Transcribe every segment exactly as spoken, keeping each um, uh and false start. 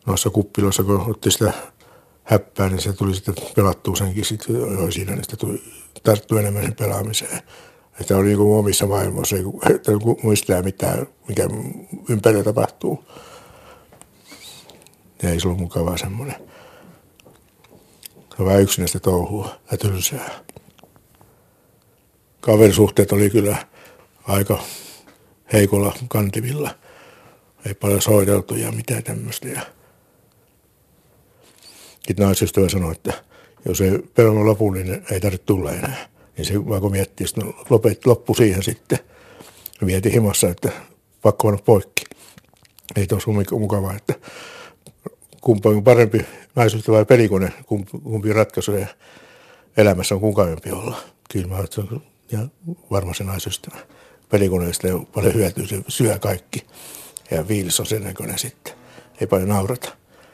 noissa kuppiloissa, kun otti sitä häppää, niin se tuli sitten pelattua senkin sitten jo siinä, niin sitten tuli tarttui enemmän sen pelaamiseen. Että oli niin kuin omissa maailmassa, ei muistaa mitään, mikä ympärillä tapahtuu. Ja ei se ollut mukavaa semmoinen. Se on vähän yksinäistä touhua ja tylsää. Kaverisuhteet oli kyllä aika heikolla kantimilla. Ei paljon soideltu ja mitään tämmöistä. Sitten naisystävä sanoi, että jos ei pelannut lopun, niin ei tarvitse tulla enää. Niin se vaikka miettii, että loppu siihen sitten. Mietin himassa, että pakko mennä poikki. Ei tuossa ole mukavaa, että kumpa on parempi naisystävä vai pelikone, kumpi ratkaisuja elämässä on mukavampi olla. Kyllä mä olen ja varmaan se naisystävä. Pelikoneista ei ole paljon hyötyä, se syö kaikki. Ja viilis on sen näköinen sitten. Ei paljon naurata.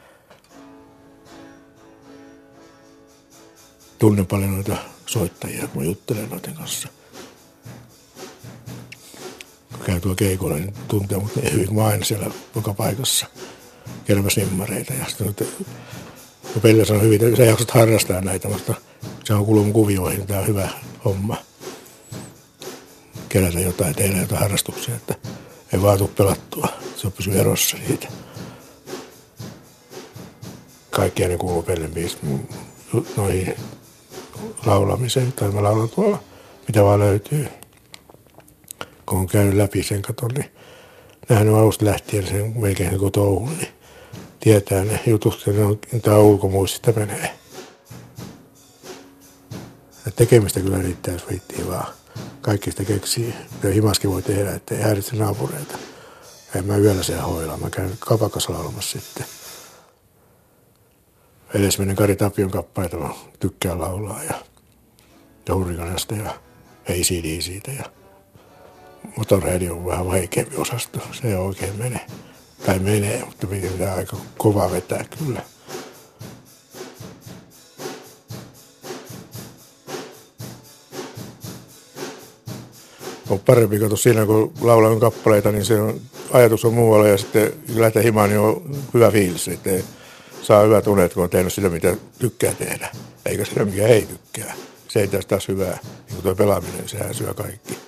Tunnen paljon noita soittajia, kun juttelen noiden kanssa. Kun käy tuolla keikolla, niin tuntee mut niin hyvin kuin mä aina siellä joka paikassa. Kermäs nimmareita. Ja sitten no Pelle sanoi hyvin, että sä jaksat harrastaa näitä, mutta se on kuullut mun kuvioihin. Tämä on hyvä homma. Kerätä jotain, tehdä jotain harrastuksia, että ei vaan tule pelattua. Se on pysyä erossa siitä. Kaikki ne kuuluu Pellen biisit noihin laulamiseen, tai mä laulan tuolla, mitä vaan löytyy. Kun on käynyt läpi sen katon, niin nähnyt alusta lähtien sen melkein sen touhun, niin tietää ne jutut, että tämä ulkomuistista menee. Ja tekemistä kyllä riittää, jos viittii vaan. Kaikki sitä keksii, mitä himaskin voi tehdä, ettei häiritse naapureita. En mä yöllä siellä hoilaa, mä käyn kapakassa laulamassa sitten. Edesmenen Kari Tapion kappaleita mä tykkään laulaa ja Hurrikanesta ja A C D siitä ja Motorhead on vähän vaikeampi osasto. Se ei oikein mene. Tai menee, mutta pitää aika kova vetää kyllä. On parempi katsoa siinä, kun laulan kappaleita, niin se on, ajatus on muualla ja sitten kun lähtee himaan, niin on hyvä fiilis, että saa hyvät unet, kun on tehnyt sitä, mitä tykkää tehdä, eikä sitä, mikä ei tykkää. Se ei tästä taas hyvää, niin kuin tuo pelaaminen, sehän syö kaikki.